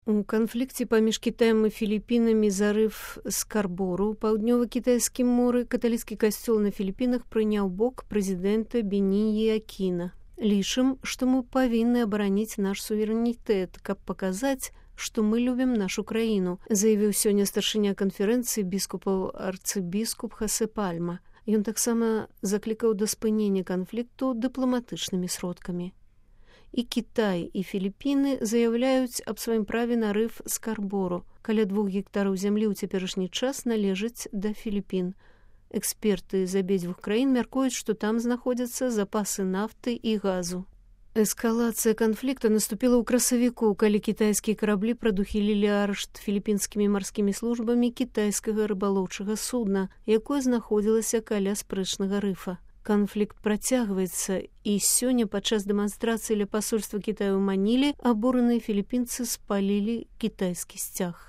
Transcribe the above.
У канфлікце паміж Кітаем і Філіпінамі зарыв Скарбору ў паўднёва-кітайскім моры каталіцкі касцёл на Філіпінах прыняў бок прэзідэнта Беніі Акіна. Лічым, што мы павінны абараніць наш суверэнітэт, каб паказаць, што мы любім нашу краіну, заявіў сёння старшыня канферэнцыі біскупаў арцыбіскуп Хасе Пальма. Ён таксама заклікаў да спынення канфлікту дыпламатычнымі сродкамі. І Кітай, і Філіпіны заяўляюць аб сваім праве на рыф Скарбору. Каля 2 гектараў зямлі ў цяперашні час належаць да Філіпін. Эксперты з абедзвюх краін мяркуюць, што там знаходзяцца запасы нафты і газу. Эскалацыя канфлікта наступіла ў красавіку, калі кітайскія караблі прадухілілі арышт філіпінскімі марскімі службамі кітайскага рыбалоўчага судна, якое знаходзілася каля спрэчнага рыфа. Канфлікт працягваецца, і сёння падчас дэманстрацыі ля пасольства Кітаю ў Маніле абураныя філіпінцы спалілі кітайскі сцяг.